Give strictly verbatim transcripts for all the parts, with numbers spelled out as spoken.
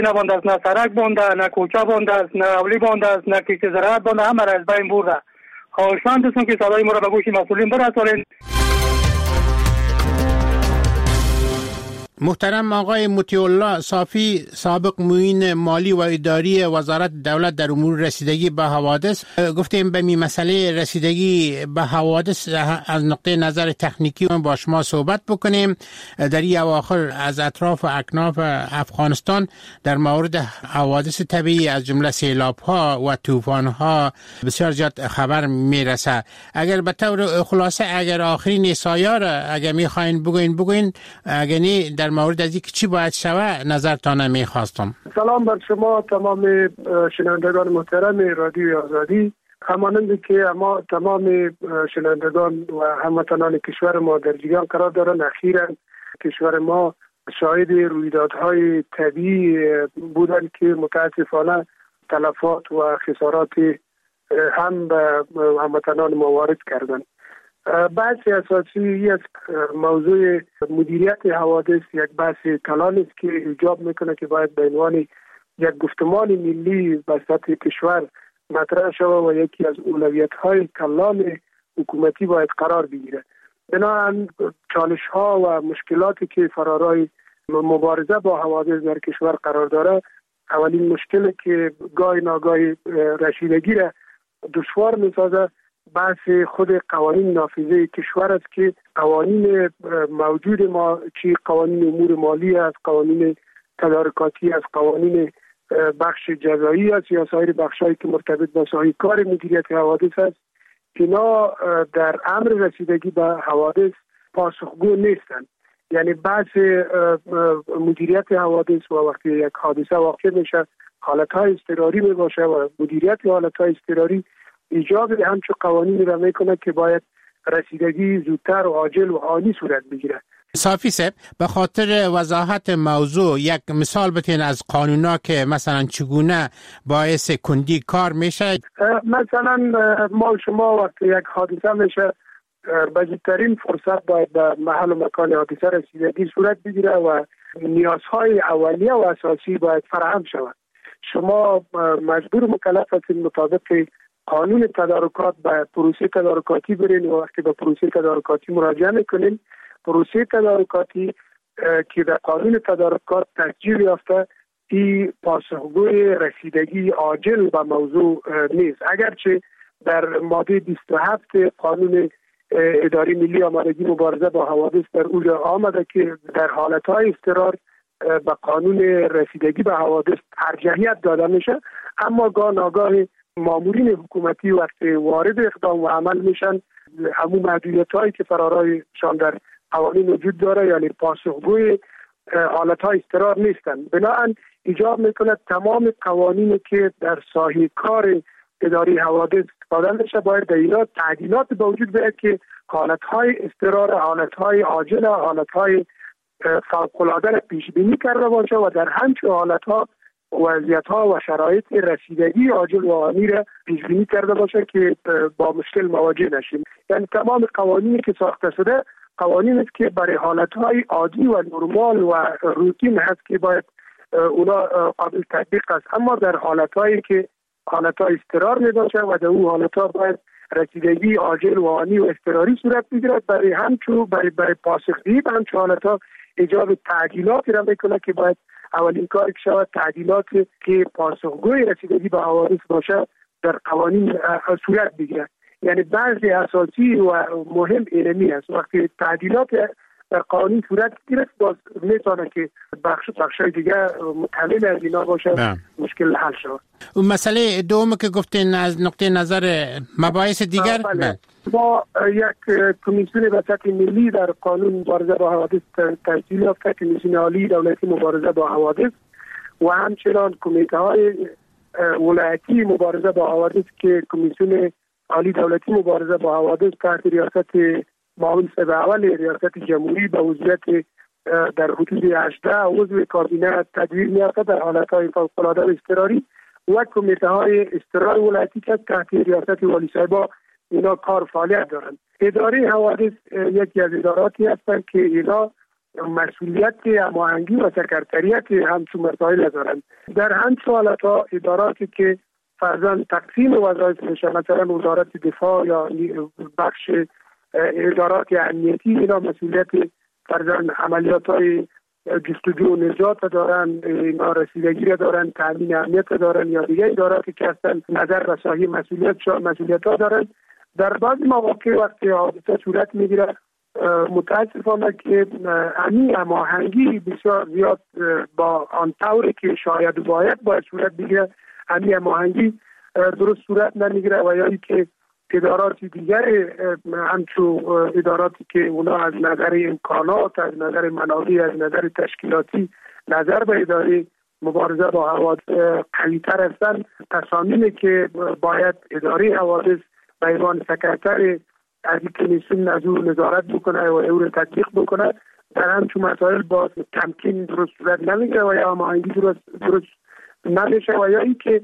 نه بانده است، نه سرک بانده، نه کوچه بانده است، نه اولی بانده است، نه کشت زراعت بانده، همه را از بین برده. خواهشمند هستم که صدای ما را به گوش مسئولین برسانید. محترم آقای مطیع الله صافی، سابق معین مالی و اداری وزارت دولت در امور رسیدگی به حوادث، گفتیم به می مسئله رسیدگی به حوادث از نقطه نظر تکنیکی با شما صحبت بکنیم. در این اواخر از اطراف و اکناف افغانستان در مورد حوادث طبیعی از جمله سیلاب ها و طوفان ها بسیار زیاد خبر میرسه. اگر به طور خلاصه اگر آخرین سایار اگر میخواین بگوین بگوین، اگر نی در مورد از اینکه چی باید شود نظرتان میخواستم. سلام بر شما تمام شنوندگان محترم رادیوی آزادی. همانند که اما تمام شنوندگان و هموطنان کشور ما در جریان قرار دارند، اخیراً کشور ما شاهد رویدادهای طبیعی بودند که متاسفانه تلفات و خسارات هم به هموطنان ما وارد کردند. بحث اساسی از موضوع مدیریت حوادث یک بحث کلان است که ایجاب میکنه که باید به عنوان یک گفتمان ملی به سطح کشور مطرح شود و یکی از اولویت‌های کلان حکومتی باید قرار بگیره. بنابراین چالش ها و مشکلاتی که فرارای مبارزه با حوادث در کشور قرار داره، اولین مشکلی که گاهی ناگاهی رسیدگی را دشوار میسازه بحث خود قوانین نافذه کشور است که قوانین موجود ما، چی قوانین امور مالی است، قوانین تدارکاتی است، قوانین بخش جزایی است یا سایر بخشایی که مرتبط با سایر کار مدیریت حوادث است، اینا در امر رسیدگی به حوادث پاسخگو نیستند. یعنی بحث مدیریت حوادث و وقتی یک حادثه واقع میشه حالتهای اضطراری می باشه و مدیریت حالتهای اضطراری ایجاب همچون قوانین را میکنه که باید رسیدگی زودتر و عاجل و آنی صورت بگیره. صافی صاحب، به خاطر وضاحت موضوع یک مثال بتین از قانونا که مثلا چگونه باعث کندی کار میشه؟ مثلا ما شما وقتی یک حادثه میشه بزرگترین فرصت باید به محل و مکان حادثه رسیدگی صورت بگیره و نیازهای اولیه و اساسی باید فراهم شود. شما مجبور مکلف هستید مطابق قانون تدارکات به پروسه تدارکاتی برین و وقتی به پروسه تدارکاتی مراجعه میکنین، پروسه تدارکاتی که در قانون تدارکات تسجیل یافته این پاسخگوی رسیدگی عاجل به موضوع نیست. اگرچه در ماده بیست و هفت قانون اداره ملی آمادگی مبارزه با حوادث در اونجا آمده که در حالتهای اضطرار به قانون رسیدگی به حوادث ارجحیت داده میشه، اما گاه ناگاه مامورین حکومتی وقتی وارد اقدام و عمل میشن همون محدودیت هایی که فرارایشان در قوانین وجود داره یعنی پاسخگوی حالت های اضطرار نیستن. بنابراین ایجاب میکنه تمام قوانینی که در ساحه کار اداره حوادث استفاده میشه باید در اینا تعدیلات به وجود بیاید که حالت های اضطرار، حالت های عاجل، حالت های فوق العاده را پیش بینی کرده باشه و در همچون حالت ها وضعیت ها و شرایط رسیدگی عاجل و آنی را پیش بینی کرده باشه که با مشکل مواجه نشیم. یعنی تمام قوانینی که ساخته شده قوانین است که برای حالت های عادی و نرمال و روتین هست که باید اونا قابل تطبیق است، اما در حالت هایی که حالت های اضطرار می باشه و در اون حالت ها باید رسیدگی عاجل و آنی و اضطراری صورت بگیرد. برای همچون برای برای پاسخگویی به همچون حالت ها ایجاب تعدیلاتی را میکنه که باید اولین کار که شود تعدیلاتی که پاسخگوی رسیدگی به حوادث باشه در قوانین صورت بگیرد. یعنی بعضی اساسی و مهم اینمی است. وقتی تعدیلات در قوانین صورت گیرد باز میتونه که بخش بخشای دیگه متعلق از اینا باشه بهم. مشکل حل شود. اون مسئله دوم که گفتین از نقطه نظر مباحث دیگر بله. ما یک کمیسیون به سطح ملی در قانون مبارزه با حوادث تشکیل یافته، کمیسیون عالی دولتی مبارزه با حوادث و همچنان کمیته های ولایتی مبارزه با حوادث که کمیسیون عالی دولتی مبارزه با حوادث تحت ریاست معاون صدر اول ریاست جمهوری به وضعیت در حدود هجده عضو کابینه تدبیر می‌یافته در حالت‌های فوق‌العاده اضطراری و کمیته های اضطرار ولایتی که تحت ریاست والی صاحبا اینا کار فعالیت دارند. اداره حوادث یکی از اداراتی هستند که اینا مسئولیت هماهنگی و سکرتریت همچون مسائل دارند. در همچون حالتها اداراتی که فرضاً تقسیم وظایف میشه، مثلا وزارت دفاع یا بخش ادارات امنیتی، اینا مسئولیت فرضاً عملیات های جستجو و نجات دارن، اینا رسیدگی دارن، تامین امنیت دارن، یا دیگه اداراتی که هستن نظر رسانی مسئولیت مسئولیت ها دارن. در بعض مواقع وقتی حادثه صورت میگیره متاسفانه که همین هماهنگی بسیار زیاد با آن طوری که شاید باید باید صورت بگیره، همین هماهنگی درست صورت نمیگیره و یا اینکه ادارات دیگر همچون اداراتی که اونا از نظر امکانات، از نظر منابع، از نظر تشکیلاتی نظر به اداره مبارزه با حوادث قوی‌تر هستند، تصامیمی که باید اداره حوادث به عنوان سکرتر از این کمیسیون از او نظارت بکنه و او رو تطبیق بکنه، در همچون مسائل با تمکین درست صورت نمیگیره و یا هماهنگی درست درست نمیشه و یا اینکه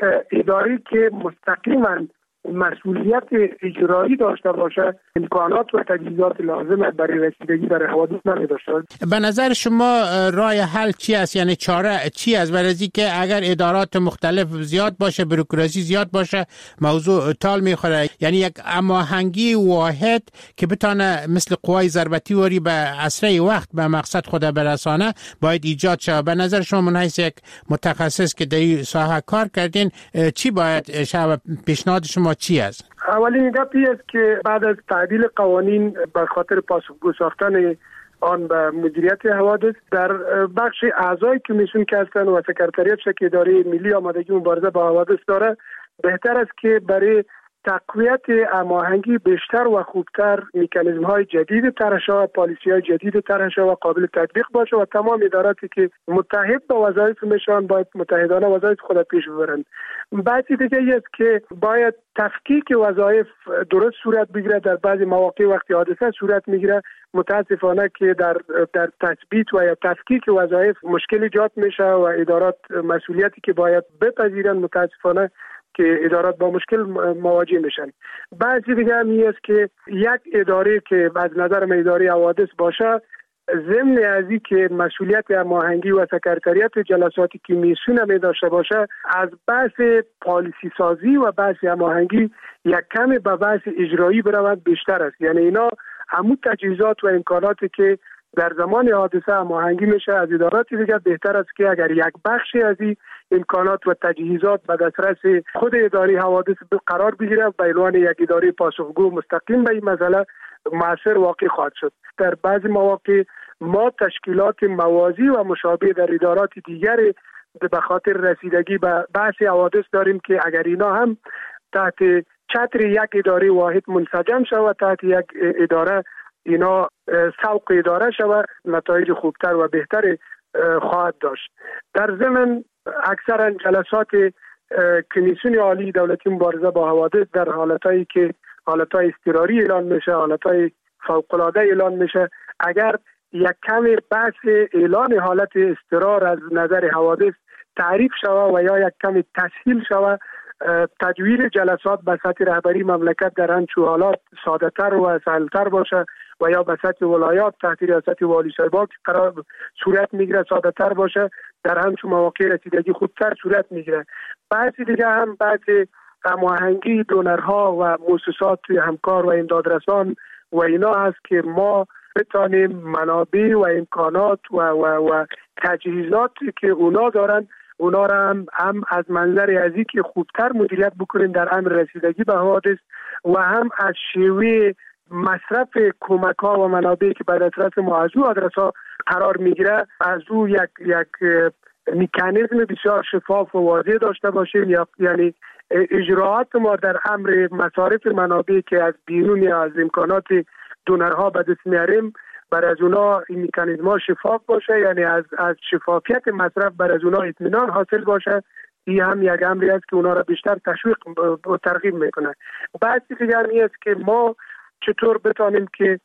اداره که مستقیما مسئولیت اجرایی داشته باشه امکانات و تجهیزات لازم برای رسیدگی در حوادث نداشته. به نظر شما راه حل چی است؟ یعنی چاره چی است؟ برای که اگر ادارات مختلف زیاد باشه، بروکراسی زیاد باشه، موضوع تال میخوره. یعنی یک هماهنگی واحد که بتونه مثل قوای ضربتی وری به اسرع وقت به مقصد خود برسانه باید ایجاد شه. به نظر شما من حیث یک متخصص که در این ساحه کار کردین چی باید شه؟ پیشنهاد شما چی است؟ اولین گپی است که بعد از تعدیل قوانین به خاطر پاسخگو ساختن آن به مدیریت حوادث در بخش اعضای کمیسیون که هستند و سکرتریت که اداره ملی آمادگی مبارزه با حوادث داره، بهتر است که برای تقویت هماهنگی بیشتر و خوبتر مکانیزم های جدید طرح شود، پالیسی های جدید طرح شود و قابل تطبیق باشه و تمام اداراتی که متحد به وظایف میشن باید متحدانه وظایف خود پیش ببرند. بعضی دیگه است که باید تفکیک وظایف درست صورت بگیره. در بعضی مواقع وقتی حادثه صورت میگیره متاسفانه که در در تثبیت و یا تفکیک وظایف مشکل ایجاد میشه و ادارات مسئولیتی که باید بپذیرن متاسفانه که ادارات با مشکل مواجه میشن. بعضی دیگه هم است که یک اداره که از نظر من اداره حوادث باشه، ضمن از این که مسئولیت هماهنگی و سکرتریت جلساتی که میسونه می داشته باشه، از بحث پالیسی سازی و بحث هماهنگی یک کمی به بحث اجرایی برود بیشتر است. یعنی اینا همون تجهیزات و امکاناتی که در زمان حادثه هماهنگی میشه از ادارات دیگه، بهتر است که اگر یک بخشی از این امکانات و تجهیزات به دسترس خود اداره حوادث قرار بگیره، به عنوان یک اداره پاسخگو مستقیم به این مسئله مؤثر واقع خواهد شد. در بعضی مواقع ما تشکیلات موازی و مشابه در ادارات دیگر به خاطر رسیدگی به بحث حوادث داریم که اگر اینا هم تحت چتر یک اداره واحد منسجم شود، تحت یک اداره اینا سوق اداره شود، نتایج خوبتر و بهتر خواهد داشت. در ضمن اکثرا جلسات کمیسیون عالی دولتی مبارزه با حوادث در حالتایی که حالتهای اضطراری اعلان میشه، حالتهای فوق‌العاده اعلان میشه، اگر یک کمی بحث اعلان حالت اضطرار از نظر حوادث تعریف شود و یا یک کمی تسهیل شود، تجویل جلسات به سطح رهبری مملکت در همچون حالات ساده تر و سهل‌تر باشه و یا به سطح ولایات تحت ریاست والی صاحبان قرار صورت میگیره ساده تر باشه، در همچون مواقع رسیدگی خوبتر صورت میگیره. بعضی دیگه هم بعض هماهنگی دونرها و مؤسسات همکار و امدادرسان و اینا هست که ما بتانیم منابع و امکانات و و و تجهیزاتی که اونا دارن اونا را هم, هم از منظر ازی که خوبتر مدیریت بکنیم در امر رسیدگی به حوادث و هم از شیوه مصرف کمک ها و منابعی که به دسترس ما از او آدرس ها قرار میگیره از او یک یک مکانیزم بسیار شفاف و واضح داشته باشیم، یا یعنی اجراعات ما در امر مصارف منابعی که از بیرون یا از امکانات دونرها به دست میاریم بر از اونا این مکانیزم ها شفاف باشه، یعنی از از شفافیت مصرف بر از اونا اطمینان حاصل باشه. این هم یک امری است که اونا را بیشتر تشویق و ترغیب میکنه. بعضی دیگر است که ما چطور بتانیم که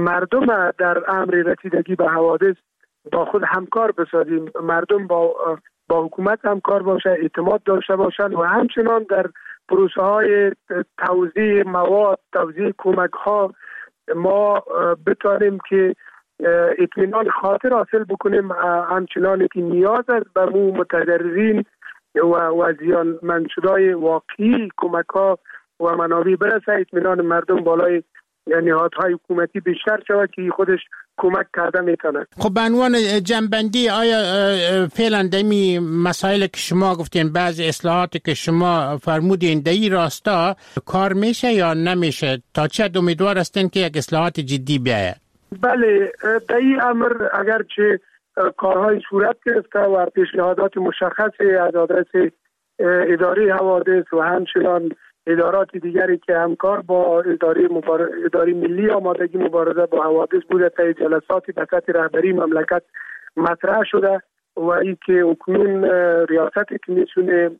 مردم در امر رسیدگی به حوادث با خود همکار بسازیم، مردم با با حکومت همکار باشه، اعتماد داشته باشند و همچنان در پروسه های توزیع مواد، توزیع کمک ها ما بتانیم که اطمینان خاطر حاصل بکنیم، همچنان که نیاز است به مو متضررین و و زیانمندشدهای واقعی کمک ها و منابع برسه، اطمینان مردم بالای نهادهای حکومتی بیشتر شود که خودش کمک کرده میتونه. خب به عنوان جنبندی، آیا فعلا دمی مسائل که شما گفتین، بعض اصلاحاتی که شما فرمودین دایی راستا کار میشه یا نمیشه؟ تا چه امیدوار هستین که یک اصلاحات جدی بیاید؟ بله، دایی امر اگرچه کارهای صورت گرفته و پیشنهادات مشخصی از آدرس اداره حوادث و همچنان ادارات دیگری که همکار با اداره مبار... اداره ملی آمادگی مبارزه با حوادث بوده تا جلساتی به سطح رهبری مملکت مطرح شده و این که اکنون ریاست کمیسیون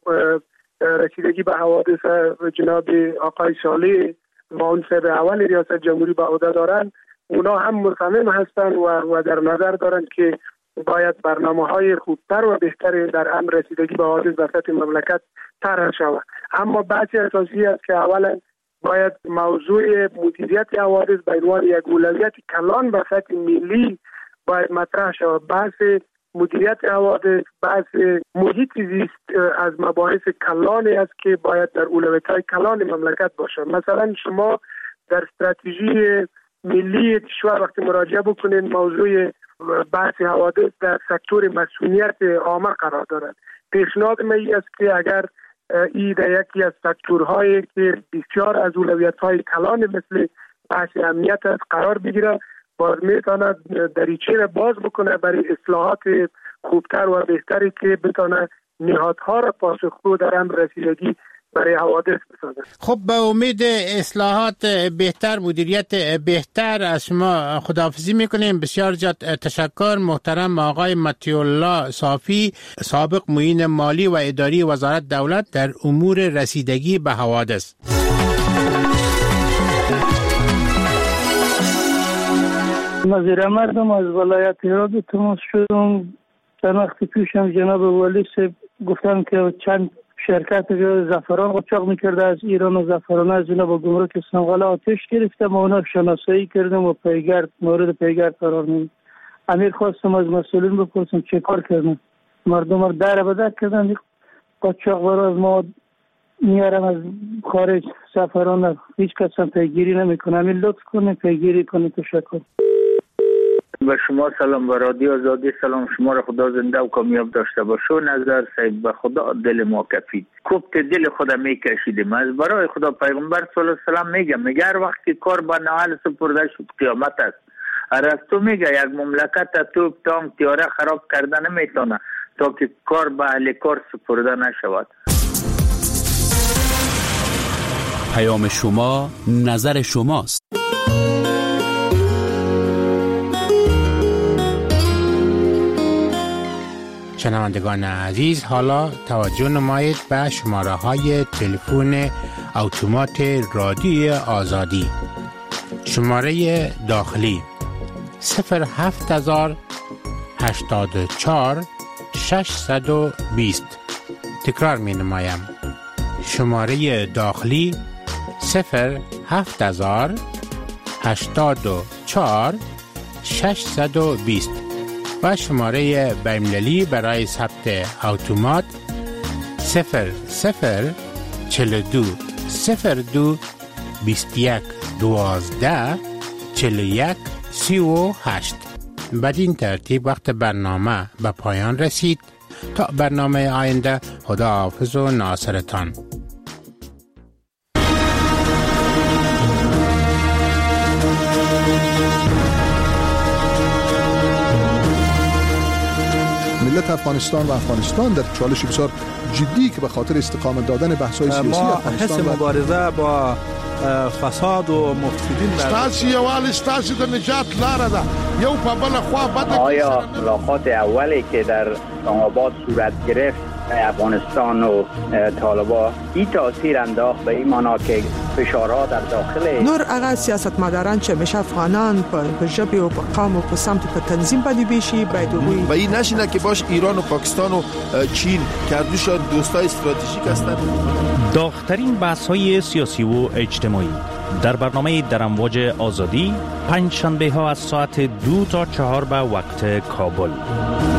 رسیدگی به حوادث جناب آقای صالح منصب اول ریاست جمهوری به عهده دارند، اونا هم مصمم هستند و, و در نظر دارند که باید برنامه‌های خوبتر و بهتر در امر رسیدگی به حوادث به سطح مملکت طرح شود. اما بحث اساسی است که اولا باید موضوع مدیریت حوادث به عنوان یک اولویت کلان به سطح ملی باید مطرح شود. بحث مدیریت حوادث، بحث محیط زیست از مباحث کلانی است که باید در اولویت‌های کلان مملکت باشد. مثلا شما در استراتژی ملی کشور وقتی مراجعه بکنید، موضوع بحث حوادث در سکتور مسئولیت عامه قرار دارد. پیشنهاد من است که اگر این در یکی از سکتورهایی که بسیار از اولویت‌های کلان مثل بحث امنیت است قرار بگیرد، باز میتواند دریچه را باز بکنه برای اصلاحات خوبتر و بهتری که بتونه نهادها را پاسخگو در امر رسیدگی برای حوادث بسازه. خب به امید اصلاحات بهتر، مدیریت بهتر، از شما خداحافظی میکنیم. بسیار جد تشکر محترم آقای مطیع الله صافی، سابق معین مالی و اداری وزارت دولت در امور رسیدگی به حوادث. نظیر مردم از ولایت هرات تماس شدم. چند وقت پیشم جناب ولی صاحب گفتن که چند شرکت زعفران قاچاق میکرده از ایران و زعفران از اینا با گمرک سنغال آتش گرفته. ما اونا شناسایی کردیم و پیگرد مورد پیگرد قرار میدیم. امیر خواستم از مسئولین بپرسم چه کار کردن؟ مردم رو در بدر کردن، قاچاق برای ما میارم از خارج زعفران، هیچ کس هم پیگیری نمیکنه. امیر لطف کنه پیگیری کنه. تشکر. به شما سلام، و رادیو آزادی سلام. شما را خدا زنده و کامیاب داشته باشه. نظر صاحب به خدا دل ما کفید، کوبت دل خدا میکشیدیم. از برای خدا پیغمبر صلی الله علیه و سلام میگه میگه هر وقت که کار به نهال سپرده شد قیامت است. ارسطو میگه یک مملکت توپ تانک تیاره خراب کردن نمیتونه تا که کار به اهل کار سپرده نشود. پیام شما نظر شماست. شنوندگان عزیز، حالا توجه نمایید به شماره های تلفن اتومات رادیو آزادی. شماره داخلی صفر هفت هزار هشتاد و چهار ششصد و بیست. تکرار می نمایم. شماره داخلی صفر هفت هزار هشتاد و چهار ششصد و بیست و شماره بین‌المللی برای ثبت اتومات صفر صفر چهل و دو صفر دو بیست و یک دوازده چهل و یک سی و هشت. بدین ترتیب وقت برنامه به پایان رسید. تا برنامه آینده، خدا حافظ و ناصرتان. ملت افغانستان و افغانستان در چالش بسیار جدی که به خاطر استقامت دادن بحث‌های سیاسی افغانستان ما حس مبارزه با فساد و مفسدین ستاسو یوال ستاسو د نجات لاره ده. یو په بل خوا بده. آیا ملاقات اولی که در آباد صورت گرفت افغانستان و طالبان این تاثیر انداخت به این معنا که فشارها در داخل نور اغا سیاستمداران چې میشه افغانان په ژبه او په قوم او په سمت په تنظیم باندې بشي باید وي و این نشینه که باش ایران و پاکستان و چین کردوش دوستای استراتژیک هستند. داغ‌ترین بحث‌های سیاسی و اجتماعی در برنامه در امواج آزادی پنج شنبه ها از ساعت دو تا چهار به وقت کابل.